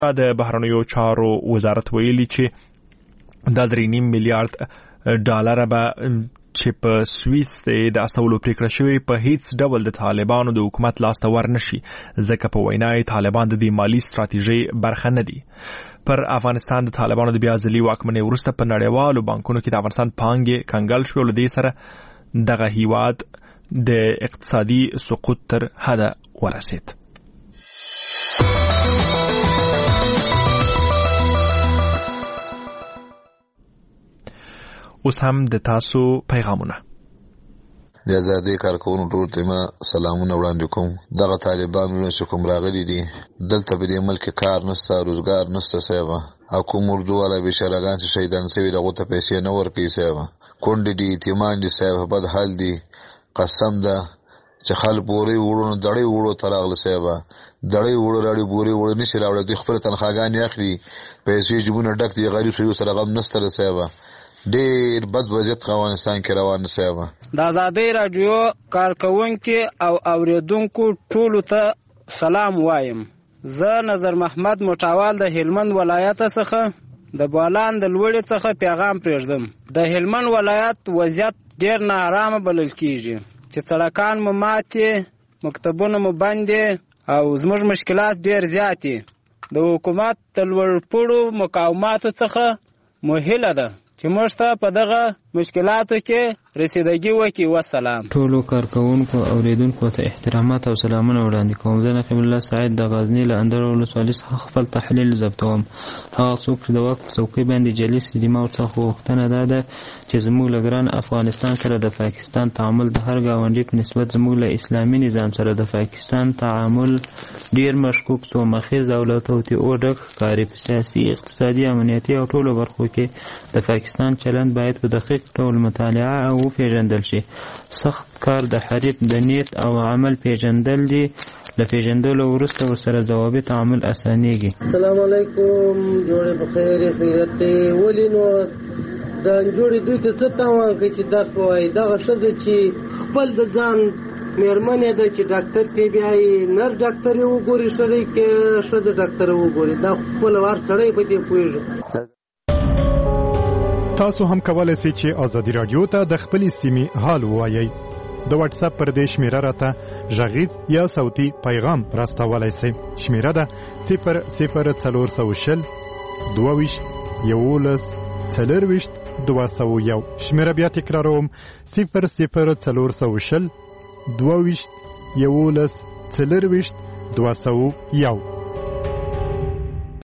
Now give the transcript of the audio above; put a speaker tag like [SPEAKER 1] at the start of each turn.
[SPEAKER 1] د بهرنیو چارو وزارت ویلي چې د 3.5 میلیارډ ډالر به چې په سویس د استولو پریکړه شوی په هیڅ ډول د طالبانو د حکومت لاس ته ورنشي ځکه په وینای طالبان د دې مالی ستراتیژي برخه نه دي. پر افغانستان د طالبانو د بیا ځلي واکمنۍ وروسته په نړیوالو بانکونو کې د افغانستان پانګې کنګل شوې، له دې سره دغه هیواد د اقتصادي سقوط تر حده ورسید. اوس هم د تاسو پیغامونه.
[SPEAKER 2] د آزادۍ کارکوونکو ټول ته ما سلامونه وړاندې کوم. دغه طالبانو چې کوم راغلي دي دلته په دې ملک کار نشته، روزګار نشته صاحب، او کوم اردو والا بشرګان چې شهیدان شوي دغه ته پیسې نه ورکوي صاحب، کونډې دي، یتیمان دي صاحب، بد حال دي. قسم ده چې خلک بوري وړو دړې وړو ته راغله صاحب، دړې وړو راړي بوري وړو نشي راوړي، دوی خپل تنخواګانې اخلي، پیسې جیبونه ډک دي، غریب شوي سره غم نشته صاحب. ډېر بد وضعیت افغانستان کې روان صاحب.
[SPEAKER 3] د آزادۍ راډیو کارکونکو او اوریدونکو ټولو ته سلام وایم. زه نظر محمد موټاوال د هلمند ولایت څخه د بولان د لوړې څخه پیغام پرېږدم. د هلمند ولایت وضعیت ډېر ناارامه بلل کیږي چې سړکان مو ماتې، مکتبونه مو بندې او زموږ مشکلات ډېر زیات دي. د حکومت د لوړپوړو مقاوماتو څخه مو هیله ده چې موږ ته په دغه مشکلاتو کې رسیدګي وکړي. والسلام.
[SPEAKER 4] ټولو کارکوونکو او اوریدونکو ته احترامات او سلامونه وړاندې کوم. زه نقیب الله سعید د غزنی له اندړ ولسوالۍ څخه خپل تحلیل ضبطوم. هغه څوک چې د واک په څوکۍ باندې جلیس دي، ما ورڅخه غوښتنه دا ده چې زموږ له ګران افغانستان سره د پاکستان تعامل د هر ګاونډي په نسبت زموږ له اسلامي نظام سره د پاکستان تعامل ډیر مشکوک څو مخیز او له توطئو ډک ښکاري. په سیاسي، اقتصادي، امنیتي او ټولو برخو کې د پاکستان چلند باید په دقیق ډول مطالعه او وپېژندل شي. سخت کار د حریف د نیت او عمل پیژندل دي. له پیژندلو وروسته ورسره ضوابط عمل اسانېږي.
[SPEAKER 5] السلام علیکم، جوړې بخیر خیرت دی. ولې نو د جوړې دوی ته څه تاوان کوي چې درس وایي؟ دغه ښځه چې خپل د ځان مېرمنې ده چې ډاکټر ته بیایي، نر ډاکټر یې وګوري، سړی کې ښځه ډاکټر وګوري، دا خپل وار سړی په دې پوهېږي.
[SPEAKER 6] تاسو هم کولای شئ چې آزادي رادیو ته د خپل سیمې حال ووایئ. د واتس اپ پر دې شمیره راته غږیز یا صوتي پیغام راستولای شئ. شمیره ده 00420 22 11 40 201. شمیره بیا تکراروم 00420 22 11 40 201.